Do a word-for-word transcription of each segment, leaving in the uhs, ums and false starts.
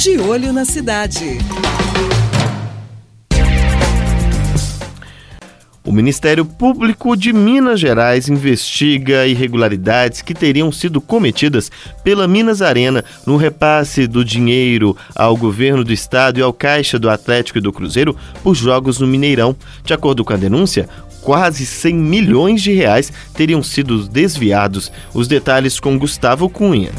De Olho na Cidade. O Ministério Público de Minas Gerais investiga irregularidades que teriam sido cometidas pela Minas Arena no repasse do dinheiro ao governo do estado e ao Caixa do Atlético e do Cruzeiro por jogos no Mineirão. De acordo com a denúncia, quase cem milhões de reais teriam sido desviados. Os detalhes com Gustavo Cunha.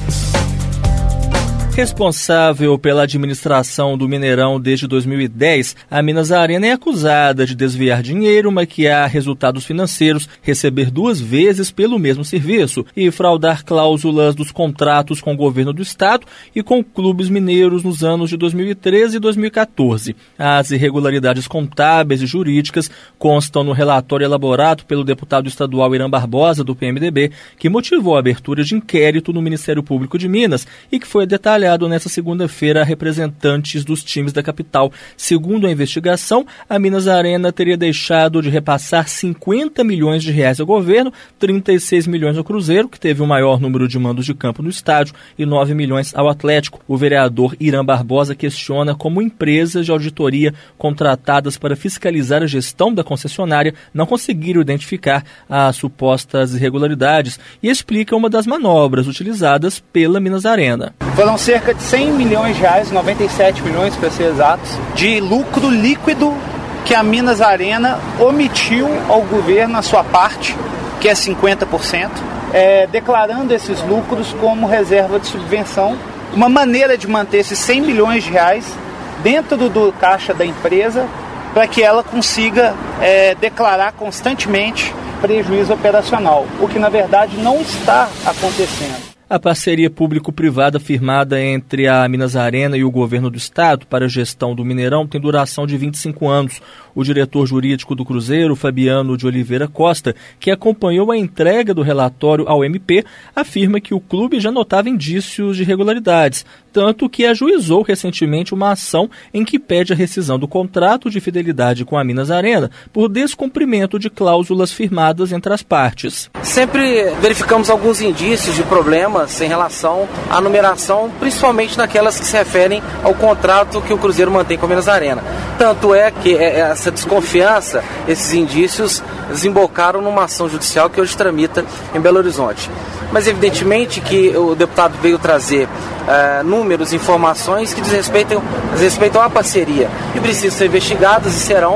Responsável pela administração do Mineirão desde dois mil e dez, a Minas Arena é acusada de desviar dinheiro, maquiar resultados financeiros, receber duas vezes pelo mesmo serviço e fraudar cláusulas dos contratos com o governo do estado e com clubes mineiros nos anos de dois mil e treze e dois mil e quatorze. As irregularidades contábeis e jurídicas constam no relatório elaborado pelo deputado estadual Irã Barbosa, do P M D B, que motivou a abertura de inquérito no Ministério Público de Minas e que foi detalhado nesta segunda-feira a representantes dos times da capital. Segundo a investigação, a Minas Arena teria deixado de repassar cinquenta milhões de reais ao governo, trinta e seis milhões ao Cruzeiro, que teve o maior número de mandos de campo no estádio, e nove milhões ao Atlético. O vereador Irã Barbosa questiona como empresas de auditoria contratadas para fiscalizar a gestão da concessionária não conseguiram identificar as supostas irregularidades e explica uma das manobras utilizadas pela Minas Arena. Foram cerca de cem milhões de reais, noventa e sete milhões para ser exatos, de lucro líquido que a Minas Arena omitiu ao governo a sua parte, que é cinquenta por cento, é, declarando esses lucros como reserva de subvenção. Uma maneira de manter esses cem milhões de reais dentro do, do caixa da empresa para que ela consiga é, declarar constantemente prejuízo operacional, o que na verdade não está acontecendo. A parceria público-privada firmada entre a Minas Arena e o governo do estado para a gestão do Mineirão tem duração de vinte e cinco anos. O diretor jurídico do Cruzeiro, Fabiano de Oliveira Costa, que acompanhou a entrega do relatório ao M P, afirma que o clube já notava indícios de irregularidades, tanto que ajuizou recentemente uma ação em que pede a rescisão do contrato de fidelidade com a Minas Arena por descumprimento de cláusulas firmadas entre as partes. Sempre verificamos alguns indícios de problemas em relação à numeração, principalmente naquelas que se referem ao contrato que o Cruzeiro mantém com a Minas Arena. Tanto é que essa desconfiança, esses indícios desembocaram numa ação judicial que hoje tramita em Belo Horizonte. Mas evidentemente que o deputado veio trazer uh, números, informações que desrespeitam, desrespeitam a parceria e precisam ser investigadas e serão,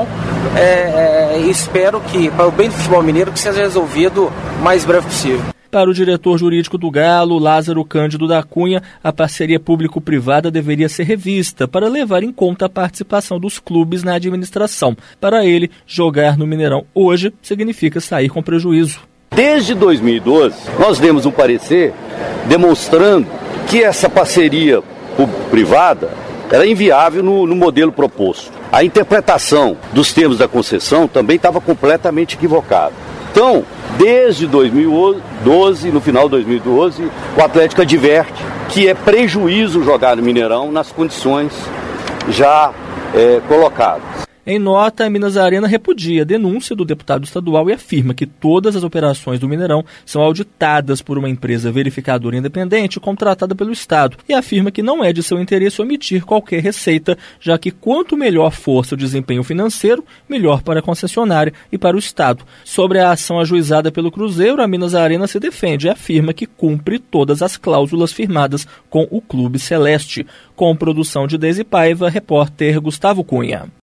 é, é, espero que, para o bem do futebol mineiro, que seja resolvido o mais breve possível. Para o diretor jurídico do Galo, Lázaro Cândido da Cunha, a parceria público-privada deveria ser revista para levar em conta a participação dos clubes na administração. Para ele, jogar no Mineirão hoje significa sair com prejuízo. Desde dois mil e doze, nós demos um parecer demonstrando que essa parceria público-privada era inviável no, no modelo proposto. A interpretação dos termos da concessão também estava completamente equivocada. Então, desde dois mil e doze, no final de dois mil e doze, o Atlético adverte que é prejuízo jogar no Mineirão nas condições já é, colocadas. Em nota, a Minas Arena repudia a denúncia do deputado estadual e afirma que todas as operações do Mineirão são auditadas por uma empresa verificadora independente contratada pelo Estado e afirma que não é de seu interesse omitir qualquer receita, já que quanto melhor for seu desempenho financeiro, melhor para a concessionária e para o Estado. Sobre a ação ajuizada pelo Cruzeiro, a Minas Arena se defende e afirma que cumpre todas as cláusulas firmadas com o Clube Celeste. Com produção de Deise Paiva, repórter Gustavo Cunha.